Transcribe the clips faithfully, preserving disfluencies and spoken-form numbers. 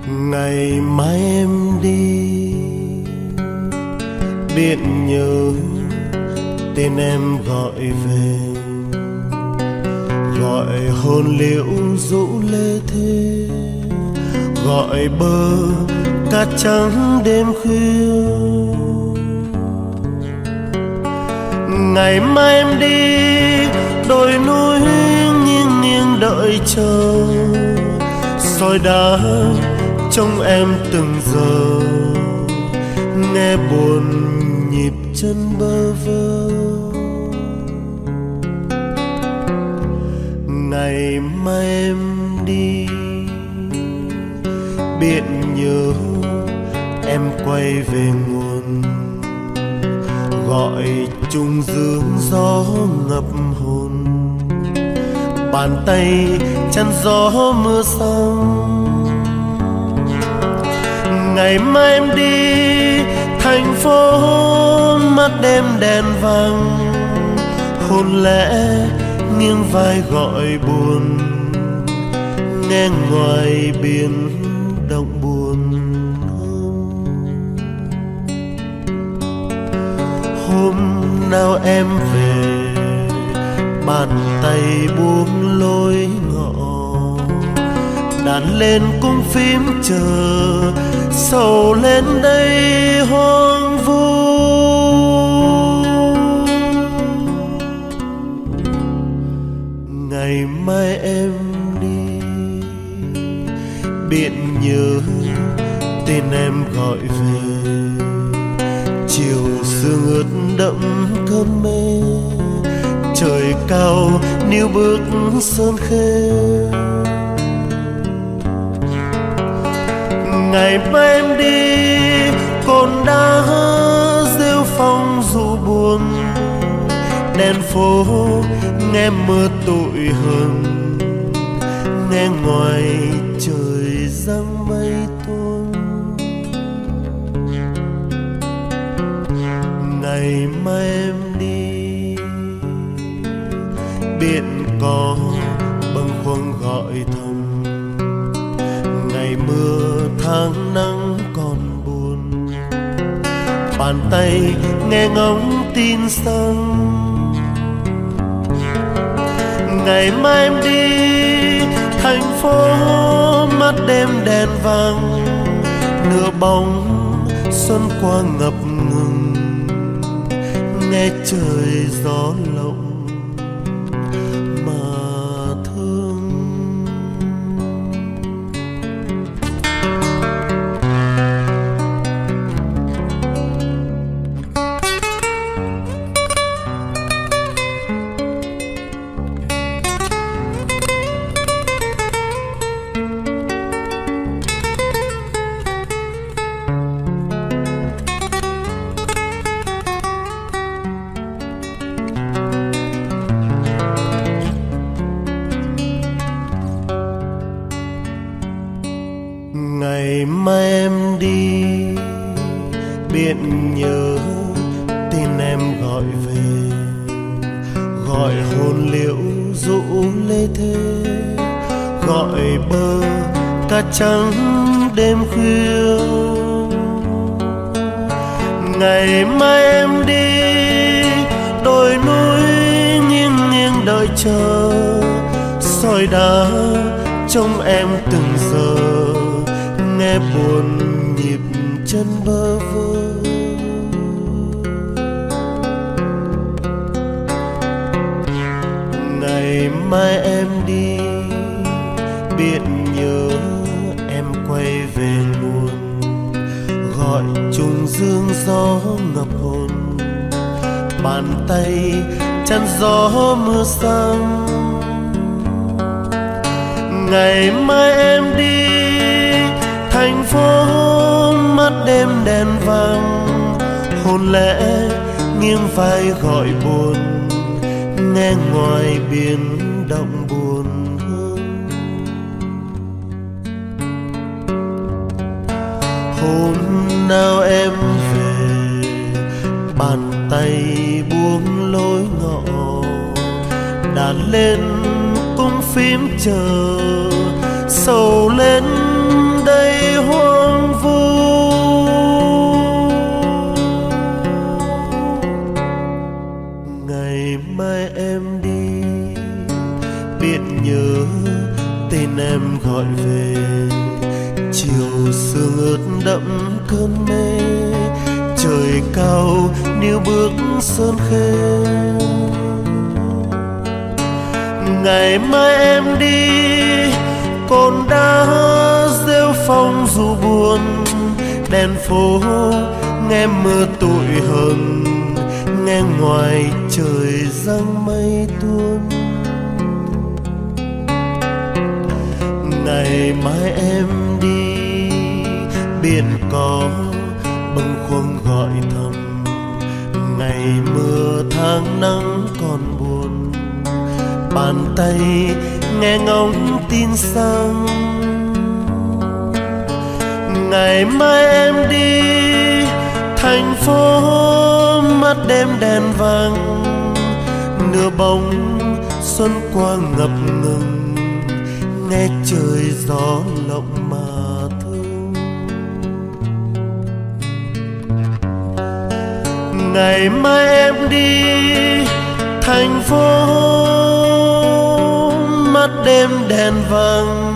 Ngày mai em đi, biết nhớ tên em gọi về, gọi hồn liễu rũ lê thế, gọi bờ cát trắng đêm khuya. Ngày mai em đi, đồi núi nghiêng nghiêng đợi chờ, soi đá trong em từng giờ, nghe buồn nhịp chân bơ vơ. Ngày mai em đi, biết nhớ em quay về nguồn, gọi trung dương gió ngập hồn, bàn tay chăn gió mưa sang. Ngày mai em đi, thành phố mắt đêm đèn vàng, hồn lẽ nghiêng vai gọi buồn, nghe ngoài biển động buồn. Hôm nào em về, bàn tay buông lối ngõ, đàn lên cung phím chờ, sầu lên đây hoang vu. Ngày mai em đi, biết nhớ tên em gọi về, chiều sương ướt đẫm cơn mê, trời cao níu bước sơn khê. Ngày mai em đi, cồn đá rêu phong dụ buồn, đèn phố nghe mưa tụi hờn, nghe ngoài trời giăng mây tuôn. Ngày mai em đi, biết có bâng khuâng gọi thầm, ngày mưa tháng nắng còn buồn, bàn tay nghe ngóng tin sang. Ngày mai em đi, thành phố mắt đêm đèn vàng, nửa bóng xuân qua ngập ngừng, nghe trời gió lộng mà thương. Ngày mai em đi, biết nhớ tên em gọi về, gọi hồn liễu rũ lê thế, gọi bờ cát trắng đêm khuya. Ngày mai em đi, đồi núi nghiêng nghiêng đợi chờ, soi đá trong em từng giờ, nghe buồn nhịp chân bơ vơ. Ngày mai em đi, biết nhớ em quay về nguồn, gọi trùng dương gió ngập hồn, bàn tay chăn gió mưa sang. Ngày mai em đi, thành phố mắt đêm đèn vàng, hồn lẽ nghiêng vai gọi buồn, nghe ngoài biển động buồn hơn. Hôm nào em về, bàn tay buông lối ngõ, đàn lên cung phím chờ, sầu lên đây hoang vu. Ngày mai em đi biết nhớ tên em gọi về, chiều sương ướt đẫm cơn mê, trời cao níu bước sơn khê. Ngày mai em đi cồn đá rêu phong dù buồn, đèn phố nghe mưa tụi hờn, nghe ngoài trời giăng mây tuôn. Ngày mai em đi biển có bâng khuâng gọi thầm, ngày mưa tháng nắng còn buồn, bàn tay nghe ngóng tin sang. Ngày mai em đi thành phố mắt đêm đèn vàng, nửa bóng xuân qua ngập ngừng, nghe trời gió lộng mà thương. Ngày mai em đi thành phố mắt đêm đèn vàng,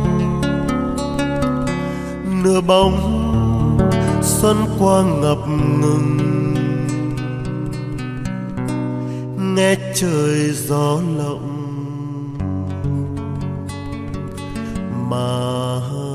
nửa bóng xuân qua ngập ngừng, nghe trời gió lộng mà